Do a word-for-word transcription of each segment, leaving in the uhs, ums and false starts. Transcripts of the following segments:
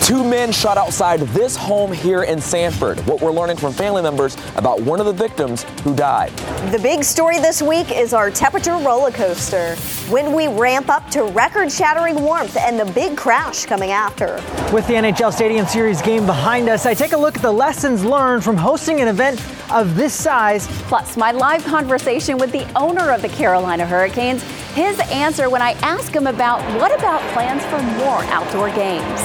Two men shot outside this home here in Sanford. What we're learning from family members about one of the victims who died. The big story this week is our temperature roller coaster. When we ramp up to record-shattering warmth and the big crash coming after. With the N H L Stadium Series game behind us, I take a look at the lessons learned from hosting an event of this size. Plus, my live conversation with the owner of the Carolina Hurricanes. His answer when I ask him about what about plans for more outdoor games.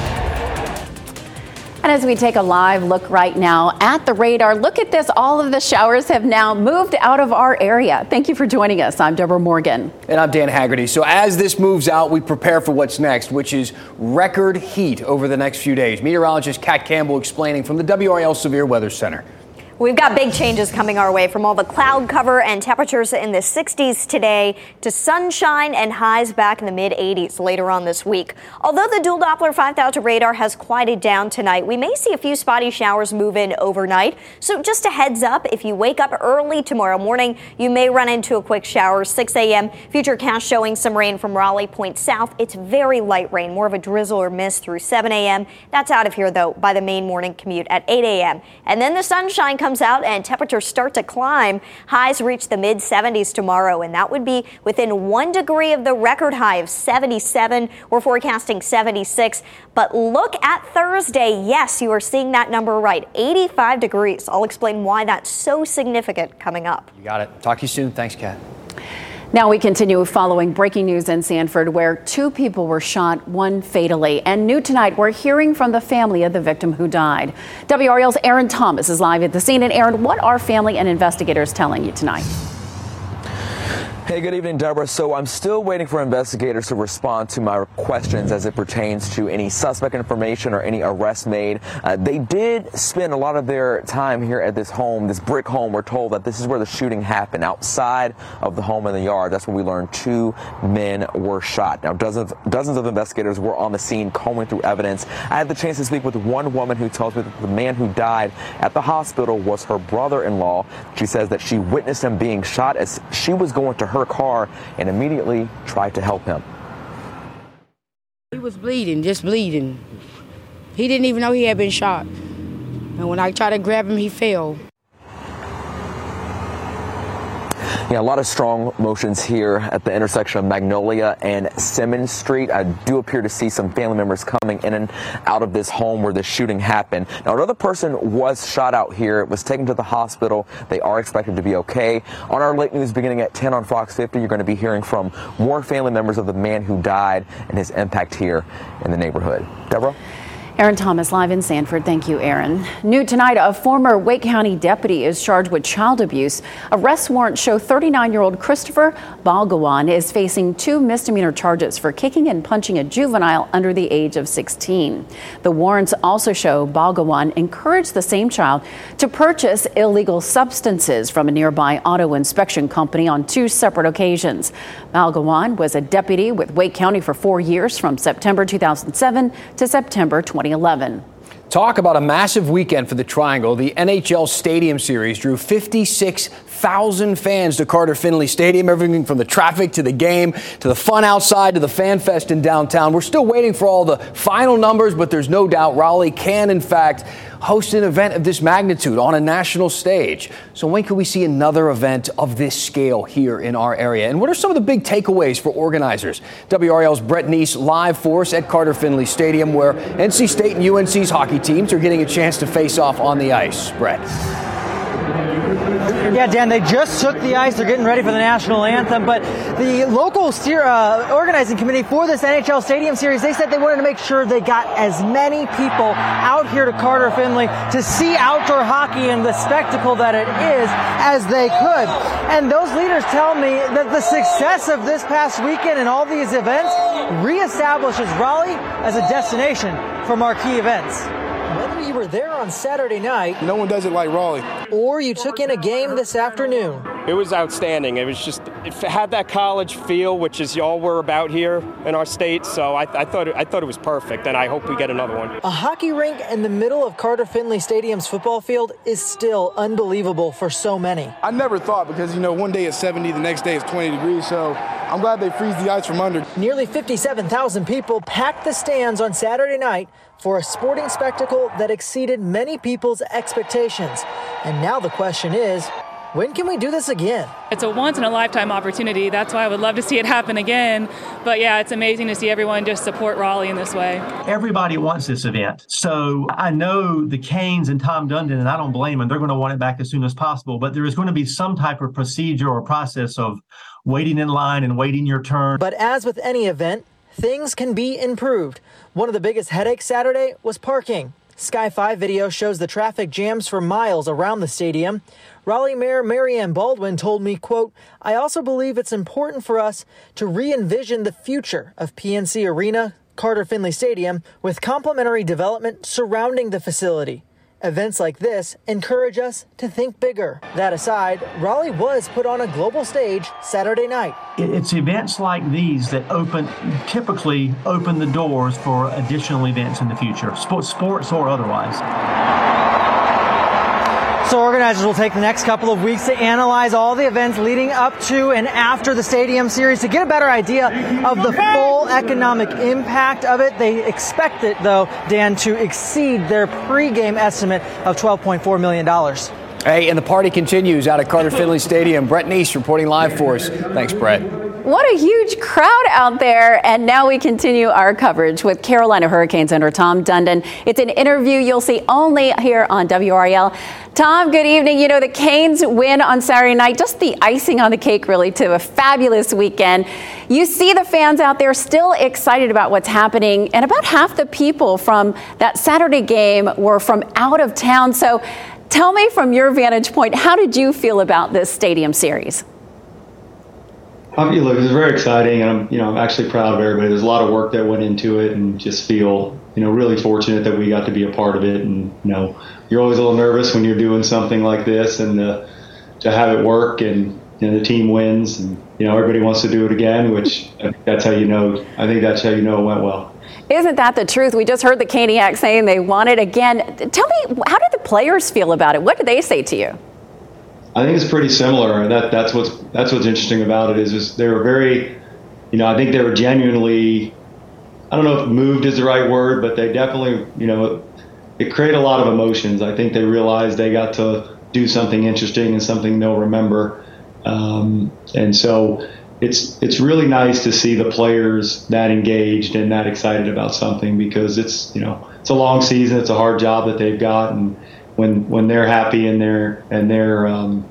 And as we take a live look right now at the radar, look at this. All of the showers have now moved out of our area. Thank you for joining us. I'm Deborah Morgan. And I'm Dan Haggerty. So as this moves out, we prepare for what's next, which is record heat over the next few days. Meteorologist Kat Campbell explaining from the W R L Severe Weather Center. We've got big changes coming our way, from all the cloud cover and temperatures in the sixties today to sunshine and highs back in the mid eighties later on this week. Although the dual Doppler five thousand radar has quieted down tonight, we may see a few spotty showers move in overnight. So just a heads up, if you wake up early tomorrow morning, you may run into a quick shower. six a.m. Futurecast showing some rain from Raleigh Point south. It's very light rain, more of a drizzle or mist through seven a.m. That's out of here, though, by the main morning commute at eight a.m. And then the sunshine comes out and temperatures start to climb. Highs reach the mid seventies tomorrow, and that would be within one degree of the record high of seventy-seven. We're forecasting seventy-six. But look at Thursday. Yes, you are seeing that number right. eighty-five degrees. I'll explain why that's so significant coming up. You got it. Talk to you soon. Thanks, Kat. Now we continue following breaking news in Sanford, where two people were shot, one fatally. And new tonight, we're hearing from the family of the victim who died. W R L's Aaron Thomas is live at the scene. And Aaron, what are family and investigators telling you tonight? Hey, good evening, Deborah. So I'm still waiting for investigators to respond to my questions as it pertains to any suspect information or any arrests made. Uh, they did spend a lot of their time here at this home, this brick home. We're told that this is where the shooting happened, outside of the home in the yard. That's where we learned two men were shot. Now, dozens, dozens of investigators were on the scene combing through evidence. I had the chance to speak with one woman who tells me that the man who died at the hospital was her brother-in-law. She says that she witnessed him being shot as she was going to her car and immediately tried to help him. He was bleeding, just bleeding. He didn't even know he had been shot. And when I tried to grab him, he fell. Yeah, a lot of strong motions here at the intersection of Magnolia and Simmons Street. I do appear to see some family members coming in and out of this home where the shooting happened. Now, another person was shot out here, was taken to the hospital. They are expected to be okay. On our late news beginning at ten on Fox fifty, you're going to be hearing from more family members of the man who died and his impact here in the neighborhood. Deborah? Aaron Thomas live in Sanford. Thank you, Aaron. New tonight, a former Wake County deputy is charged with child abuse. Arrest warrants show thirty-nine-year-old Christopher Balgawan is facing two misdemeanor charges for kicking and punching a juvenile under the age of sixteen. The warrants also show Balgawan encouraged the same child to purchase illegal substances from a nearby auto inspection company on two separate occasions. Balgawan was a deputy with Wake County for four years from September two thousand seven to September twenty eleven. Talk about a massive weekend for the Triangle. The N H L Stadium Series drew fifty-six thousand fans to Carter Finley Stadium, everything from the traffic to the game to the fun outside to the fan fest in downtown. We're still waiting for all the final numbers, but there's no doubt Raleigh can, in fact, host an event of this magnitude on a national stage. So when can we see another event of this scale here in our area? And what are some of the big takeaways for organizers? W R L's Brett Neese live for us at Carter Finley Stadium, where N C State and U N C's hockey teams are getting a chance to face off on the ice. Brett. Yeah, Dan, they just took the ice. They're getting ready for the national anthem. But the local steer, uh, organizing committee for this N H L Stadium Series, they said they wanted to make sure they got as many people out here to Carter Finley to see outdoor hockey and the spectacle that it is as they could. And those leaders tell me that the success of this past weekend and all these events reestablishes Raleigh as a destination for marquee events. Whether you were there on Saturday night, no one does it like Raleigh, or you took in a game this afternoon, It was outstanding. It was just, it had that college feel, which is all we're about here in our state. So I, I thought it, I thought it was perfect, and I hope we get another one. A hockey rink in the middle of Carter Finley Stadium's football field is still unbelievable for so many. I never thought, because, you know, one day it's seventy, the next day it's twenty degrees, so I'm glad they freeze the ice from under. Nearly fifty-seven thousand people packed the stands on Saturday night for a sporting spectacle that exceeded many people's expectations. And now the question is, when can we do this again? It's a once-in-a-lifetime opportunity. That's why I would love to see it happen again. But yeah, it's amazing to see everyone just support Raleigh in this way. Everybody wants this event. So I know the Canes and Tom Dundon, and I don't blame them, they're going to want it back as soon as possible. But there is going to be some type of procedure or process of waiting in line and waiting your turn. But as with any event, things can be improved. One of the biggest headaches Saturday was parking. Sky five video shows the traffic jams for miles around the stadium. Raleigh Mayor Mary Ann Baldwin told me, quote, "I also believe it's important for us to re-envision the future of P N C Arena, Carter Finley Stadium, with complementary development surrounding the facility. Events like this encourage us to think bigger." That aside, Raleigh was put on a global stage Saturday night. It's events like these that open, typically open the doors for additional events in the future, sports, sports or otherwise. So organizers will take the next couple of weeks to analyze all the events leading up to and after the Stadium Series to get a better idea of the full economic impact of it. They expect it, though, Dan, to exceed their pregame estimate of twelve point four million dollars. Hey, and the party continues out at Carter Finley Stadium. Brett Neese reporting live for us. Thanks, Brett. What a huge crowd out there. And now we continue our coverage with Carolina Hurricanes owner Tom Dundon. It's an interview you'll see only here on W R A L. Tom, good evening. You know, the Canes win on Saturday night, just the icing on the cake, really, to a fabulous weekend. You see the fans out there still excited about what's happening, and about half the people from that Saturday game were from out of town. So tell me, from your vantage point, how did you feel about this Stadium Series? I mean, look, it was very exciting, and I'm, you know, I'm actually proud of everybody. There's a lot of work that went into it, and just feel, you know, really fortunate that we got to be a part of it. And you know, you're always a little nervous when you're doing something like this, and uh, to have it work, and you know, the team wins, and you know, everybody wants to do it again. Which I think that's how you know. I think that's how you know it went well. Isn't that the truth? We just heard the Caniacs saying they want it again. Tell me, how did the players feel about it? What did they say to you? I think it's pretty similar. That that's what's that's what's interesting about it is, is they were very, you know, I think they were genuinely, I don't know if moved is the right word, but they definitely, you know, it created a lot of emotions. I think they realized they got to do something interesting and something they'll remember. Um, and so it's it's really nice to see the players that engaged and that excited about something, because it's, you know, it's a long season, it's a hard job that they've got, and when when they're happy and they're and they're um,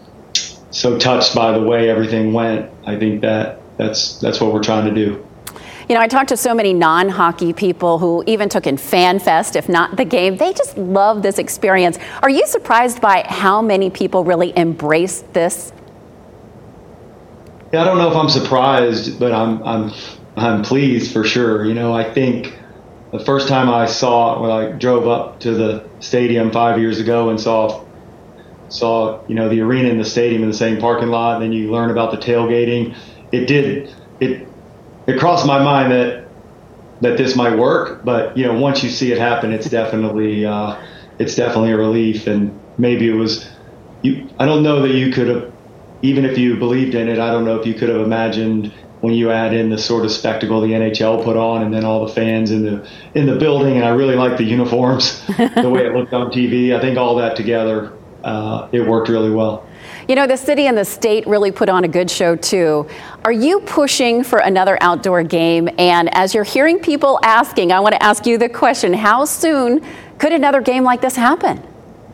so touched by the way everything went, I think that that's that's what we're trying to do. You know, I talked to so many non-hockey people who even took in Fan Fest, if not the game. They just love this experience. Are you surprised by how many people really embrace this? Yeah, I don't know if I'm surprised, but I'm I'm I'm pleased for sure. You know, I think the first time I saw, when I drove up to the stadium five years ago and saw, saw you know, the arena and the stadium in the same parking lot, and then you learn about the tailgating. It did, it it crossed my mind that that this might work, but you know, once you see it happen, it's definitely uh, it's definitely a relief. And maybe it was, you. I don't know that you could have, even if you believed in it, I don't know if you could have imagined, when you add in the sort of spectacle the N H L put on, and then all the fans in the in the building, and I really like the uniforms, the way it looked on T V. I think all that together, uh, it worked really well. You know, the city and the state really put on a good show, too. Are you pushing for another outdoor game? And as you're hearing people asking, I want to ask you the question, how soon could another game like this happen?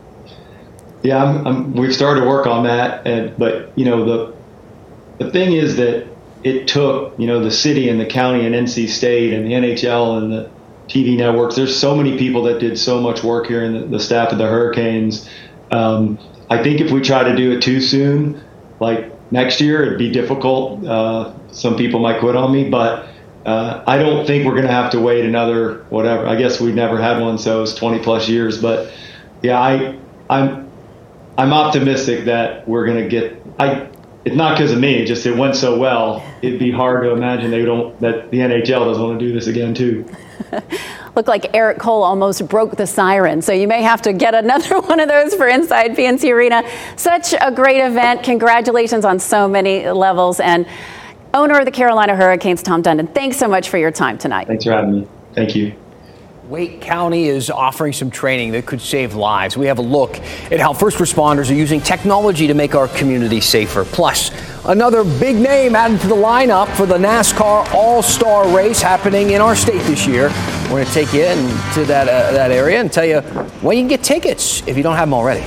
Yeah, I'm, I'm, we've started to work on that. And, but, you know, the the thing is that it took, you know, the city and the county and N C State and the N H L and the T V networks. There's so many people that did so much work here, and the, the staff of the Hurricanes. Um, I think if we try to do it too soon, like next year, it'd be difficult. Uh, some people might quit on me, but uh, I don't think we're going to have to wait another whatever. I guess we've never had one, so it's twenty plus years. But yeah, I, I'm, I'm optimistic that we're going to get. I. It's not because of me. Just it went so well. It'd be hard to imagine they don't that the N H L doesn't want to do this again too. Looked like Eric Cole almost broke the siren, so you may have to get another one of those for Inside P N C Arena. Such a great event. Congratulations on so many levels. And owner of the Carolina Hurricanes, Tom Dundon, thanks so much for your time tonight. Thanks for having me. Thank you. Wake County is offering some training that could save lives. We have a look at how first responders are using technology to make our community safer. Plus, another big name added to the lineup for the NASCAR All-Star Race happening in our state this year. We're going to take you into that, uh, that area and tell you when you can get tickets if you don't have them already.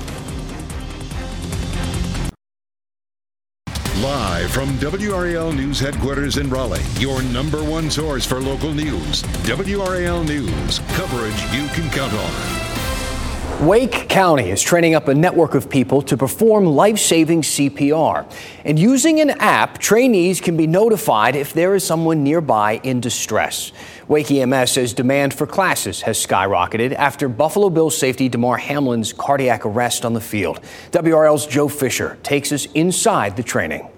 Live from W R A L News headquarters in Raleigh, your number one source for local news. W R A L News, coverage you can count on. Wake County is training up a network of people to perform life-saving C P R. And using an app, trainees can be notified if there is someone nearby in distress. Wake E M S says demand for classes has skyrocketed after Buffalo Bills safety Damar Hamlin's cardiac arrest on the field. W R L's Joe Fisher takes us inside the training.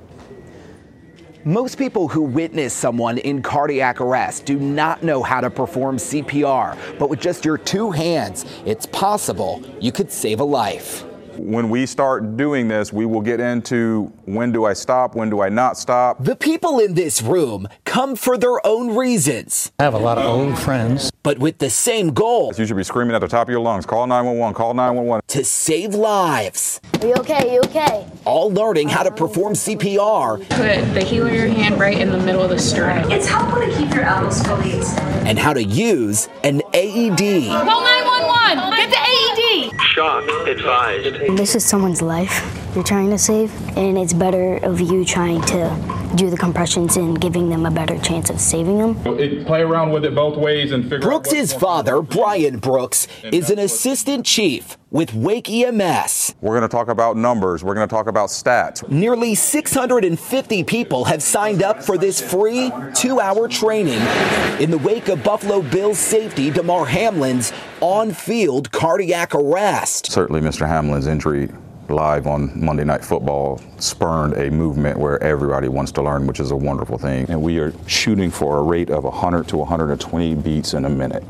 Most people who witness someone in cardiac arrest do not know how to perform C P R, but with just your two hands, it's possible you could save a life. When we start doing this, we will get into when do I stop, when do I not stop. The people in this room come for their own reasons. I have a lot of old friends. But with the same goal. You should be screaming at the top of your lungs, call nine one one, call nine one one. To save lives. Are you okay? You okay? All learning how to perform C P R. Put the heel of your hand right in the middle of the sternum. It's helpful to keep your elbows fully extended. And how to use an A E D. Call nine one one. Get the A E D. Shock advised. This is someone's life you're trying to save, and it's better of you trying to do the compressions and giving them a better chance of saving them. It, play around with it both ways and figure Brooks's out father, Brian Brooks, is an assistant chief with Wake E M S. We're going to talk about numbers. We're going to talk about stats. Nearly six hundred fifty people have signed up for this free two-hour training in the wake of Buffalo Bills safety Damar Hamlin's on-field cardiac arrest. Certainly, Mister Hamlin's injury live on Monday Night Football spurned a movement where everybody wants to learn, which is a wonderful thing. And we are shooting for a rate of one hundred to one hundred twenty beats in a minute.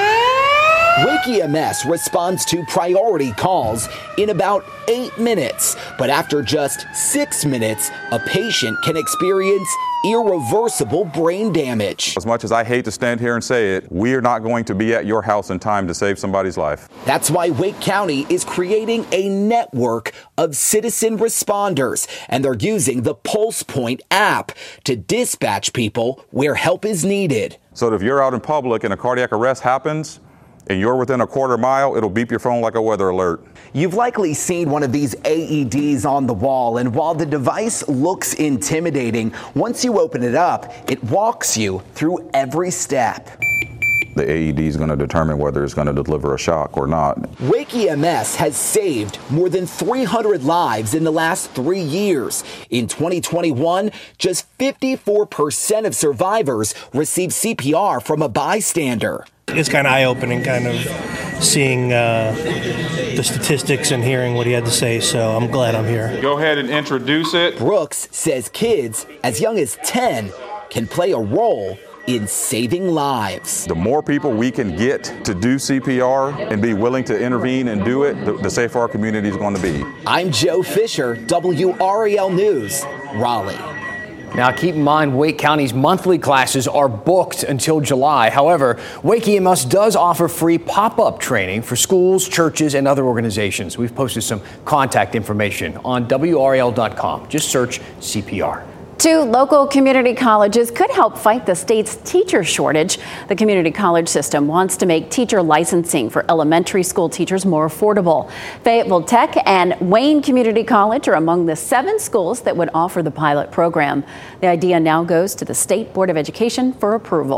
Wake E M S responds to priority calls in about eight minutes, but after just six minutes, a patient can experience irreversible brain damage. As much as I hate to stand here and say it, we are not going to be at your house in time to save somebody's life. That's why Wake County is creating a network of citizen responders, and they're using the Pulse Point app to dispatch people where help is needed. So that if you're out in public and a cardiac arrest happens, and you're within a quarter mile, it'll beep your phone like a weather alert. You've likely seen one of these A E Ds on the wall, and while the device looks intimidating, once you open it up, it walks you through every step. The A E D is going to determine whether it's going to deliver a shock or not. Wake E M S has saved more than three hundred lives in the last three years. In twenty twenty-one, just fifty-four percent of survivors received C P R from a bystander. It's kind of eye-opening, kind of seeing uh, the statistics and hearing what he had to say, so I'm glad I'm here. Go ahead and introduce it. Brooks says kids as young as ten can play a role in saving lives. The more people we can get to do C P R and be willing to intervene and do it, the, the safer our community is going to be. I'm Joe Fisher, W R A L News, Raleigh. Now, keep in mind, Wake County's monthly classes are booked until July. However, Wake E M S does offer free pop-up training for schools, churches, and other organizations. We've posted some contact information on W R A L dot com. Just search C P R. Two local community colleges could help fight the state's teacher shortage. The community college system wants to make teacher licensing for elementary school teachers more affordable. Fayetteville Tech and Wayne Community College are among the seven schools that would offer the pilot program. The idea now goes to the State Board of Education for approval.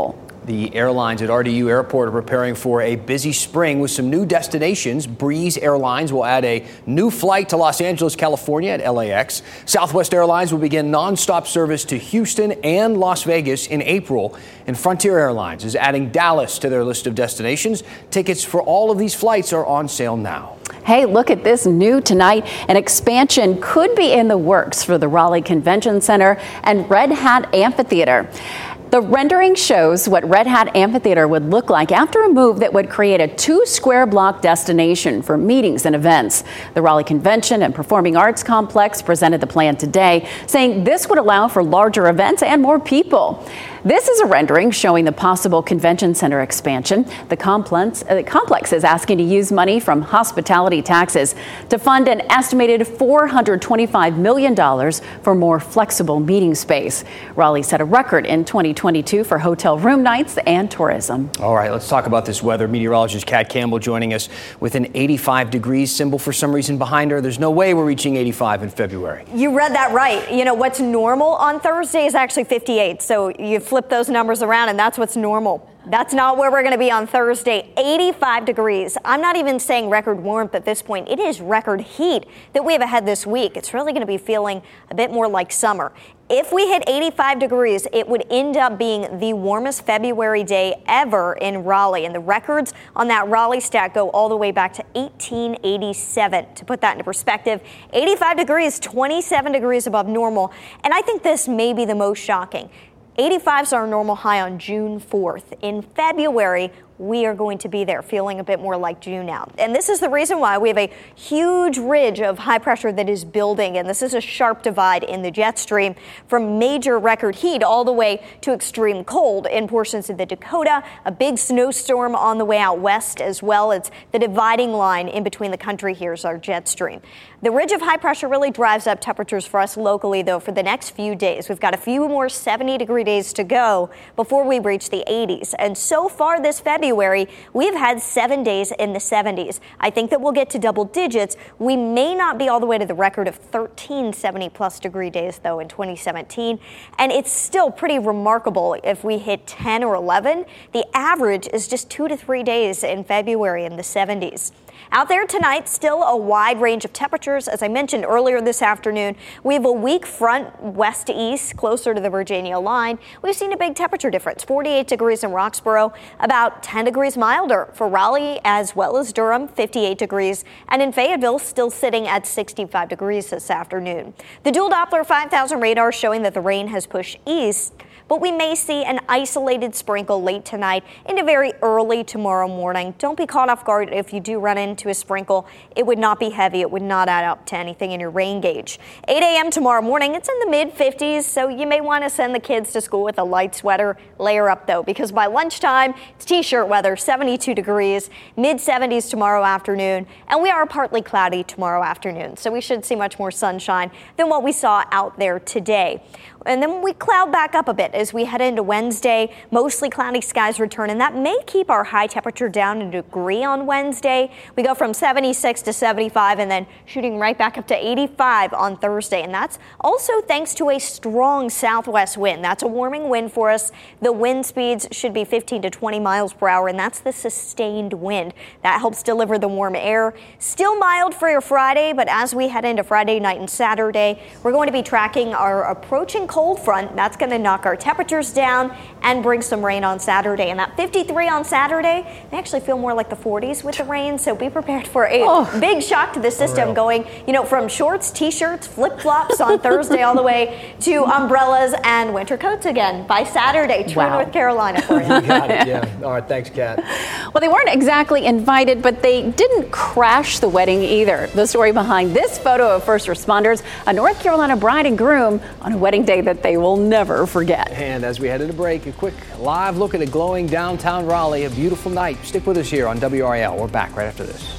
The airlines at R D U Airport are preparing for a busy spring with some new destinations. Breeze Airlines will add a new flight to Los Angeles, California at L A X. Southwest Airlines will begin nonstop service to Houston and Las Vegas in April. And Frontier Airlines is adding Dallas to their list of destinations. Tickets for all of these flights are on sale now. Hey, look at this new tonight. An expansion could be in the works for the Raleigh Convention Center and Red Hat Amphitheater. The rendering shows what Red Hat Amphitheater would look like after a move that would create a two square block destination for meetings and events. The Raleigh Convention and Performing Arts Complex presented the plan today, saying this would allow for larger events and more people. This is a rendering showing the possible convention center expansion. The complex, uh, the complex is asking to use money from hospitality taxes to fund an estimated four hundred twenty-five million dollars for more flexible meeting space. Raleigh set a record in twenty twenty-two for hotel room nights and tourism. All right, let's talk about this weather. Meteorologist Kat Campbell joining us with an eighty-five degrees symbol for some reason behind her. There's no way we're reaching eighty-five in February. You read that right. You know, what's normal on Thursday is actually fifty-eight. So you flip those numbers around and that's what's normal. That's not where we're going to be on Thursday. eighty-five degrees. I'm not even saying record warmth at this point. It is record heat that we have ahead this week. It's really going to be feeling a bit more like summer. If we hit eighty-five degrees, it would end up being the warmest February day ever in Raleigh. And the records on that Raleigh stat go all the way back to eighteen eighty-seven. To put that into perspective, eighty-five degrees, twenty-seven degrees above normal. And I think this may be the most shocking. eighty-five is our normal high on June fourth. In February, we are going to be there, feeling a bit more like June now. And this is the reason why we have a huge ridge of high pressure that is building. And this is a sharp divide in the jet stream from major record heat all the way to extreme cold in portions of the Dakota. A big snowstorm on the way out west as well. It's the dividing line in between the country here is our jet stream. The ridge of high pressure really drives up temperatures for us locally, though, for the next few days. We've got a few more seventy degree days to go before we reach the eighties. And so far this February, we've had seven days in the seventies. I think that we'll get to double digits. We may not be all the way to the record of thirteen seventy plus degree days, though, in twenty seventeen. And it's still pretty remarkable if we hit ten or eleven. The average is just two to three days in February in the seventies. Out there tonight, still a wide range of temperatures. As I mentioned earlier this afternoon, we have a weak front west to east closer to the Virginia line. We've seen a big temperature difference, forty-eight degrees in Roxborough, about ten degrees milder for Raleigh as well as Durham, fifty-eight degrees, and in Fayetteville still sitting at sixty-five degrees this afternoon. The dual Doppler five thousand radar showing that the rain has pushed east, but we may see an isolated sprinkle late tonight into very early tomorrow morning. Don't be caught off guard if you do run into a sprinkle. It would not be heavy. It would not add up to anything in your rain gauge. eight a.m. tomorrow morning, it's in the mid fifties, so you may want to send the kids to school with a light sweater. Layer up, though, because by lunchtime, it's t-shirt weather, seventy-two degrees, mid seventies tomorrow afternoon, and we are partly cloudy tomorrow afternoon, so we should see much more sunshine than what we saw out there today. And then we cloud back up a bit as we head into Wednesday. Mostly cloudy skies return, and that may keep our high temperature down a degree on Wednesday. We go from seventy-six to seventy-five and then shooting right back up to eighty-five on Thursday. And that's also thanks to a strong southwest wind. That's a warming wind for us. The wind speeds should be fifteen to twenty miles per hour, and that's the sustained wind. That helps deliver the warm air. Still mild for your Friday, but as we head into Friday night and Saturday, we're going to be tracking our approaching cold front. That's going to knock our temperatures down and bring some rain on Saturday. And that fifty-three on Saturday, they actually feel more like the forties with the rain. So be prepared for a oh, big shock to the system going, you know, from shorts, t-shirts, flip-flops on Thursday all the way to umbrellas and winter coats again by Saturday. True wow. North Carolina for you. You got it, yeah. All right, thanks, Kat. Well, they weren't exactly invited, but they didn't crash the wedding either. The story behind this photo of first responders, a North Carolina bride and groom on a wedding day that they will never forget. And as we head into break, a quick live look at a glowing downtown Raleigh, a beautiful night. Stick with us here on W R A L. We're back right after this.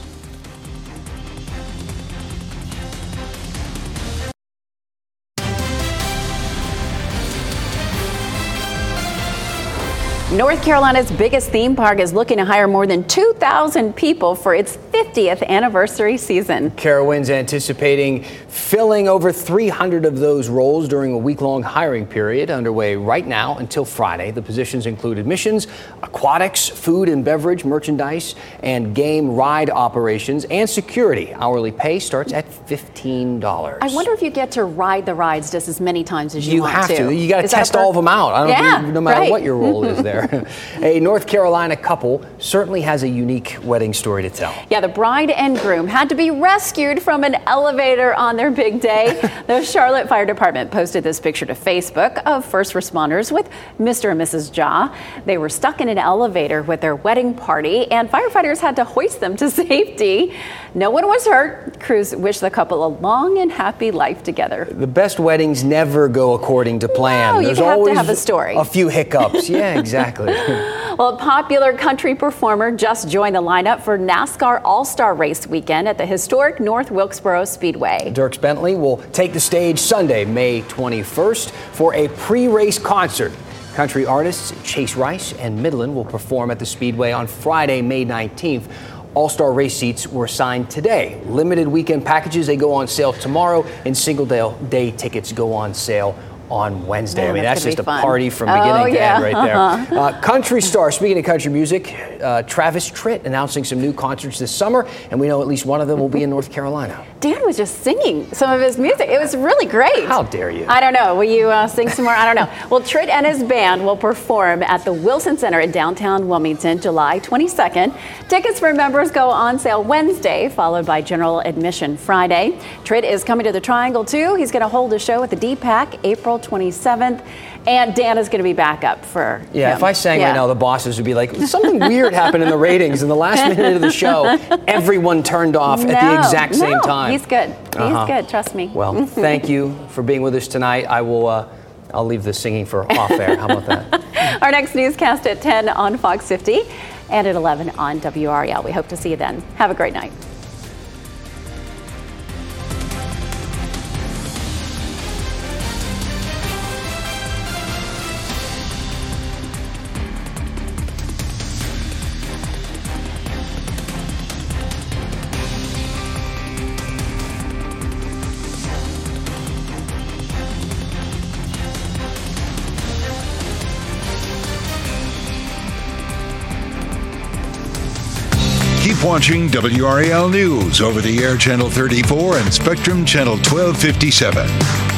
North Carolina's biggest theme park is looking to hire more than two thousand people for its fiftieth anniversary season. Carowinds anticipating filling over three hundred of those roles during a week-long hiring period underway right now until Friday. The positions include admissions, aquatics, food and beverage, merchandise, and game ride operations, and security. Hourly pay starts at fifteen dollars. I wonder if you get to ride the rides just as many times as you, You want have to. to. You got to Is that test a all of them out. I don't Yeah, know, no matter right. what your role is there. A North Carolina couple certainly has a unique wedding story to tell. Yeah, the bride and groom had to be rescued from an elevator on their big day. The Charlotte Fire Department posted this picture to Facebook of first responders with Mister and Missus Jha. They were stuck in an elevator with their wedding party, and firefighters had to hoist them to safety. No one was hurt. Crews wish the couple a long and happy life together. The best weddings never go according to plan. No, you There's have to always have a story. A few hiccups. Yeah, exactly. Well, a popular country performer just joined the lineup for NASCAR All-Star Race weekend at the historic North Wilkesboro Speedway. Dierks Bentley will take the stage Sunday, May twenty-first, for a pre-race concert. Country artists Chase Rice and Midland will perform at the Speedway on Friday, May nineteenth. All-Star race seats were assigned today. Limited weekend packages, they go on sale tomorrow, and single day, day tickets go on sale on Wednesday. Yeah, I mean, that's that's, gonna just be a fun. party from Oh, beginning to yeah. end right there. Uh-huh. Uh, country star, speaking of country music, uh, Travis Tritt announcing some new concerts this summer, and we know at least one of them will be in North Carolina. Dan was just singing some of his music. It was really great. How dare you? I don't know. Will you uh, sing some more? I don't know. Well, Tritt and his band will perform at the Wilson Center in downtown Wilmington, July twenty-second. Tickets for members go on sale Wednesday, followed by general admission Friday. Tritt is coming to the Triangle, too. He's going to hold a show at the D PAC April twenty-seventh. And Dan is going to be back up for Yeah, him. if I sang Yeah. right now, the bosses would be like, something weird happened in the ratings. In the last minute of the show, everyone turned off at the No, exact same no, time. He's good. He's Uh-huh. good. Trust me. Well, thank you for being with us tonight. I will, uh, I'll leave the singing for off air. How about that? Our next newscast at ten on Fox fifty and at eleven on W R L. We hope to see you then. Have a great night. Keep watching W R A L News over the air channel thirty-four and Spectrum channel twelve fifty-seven.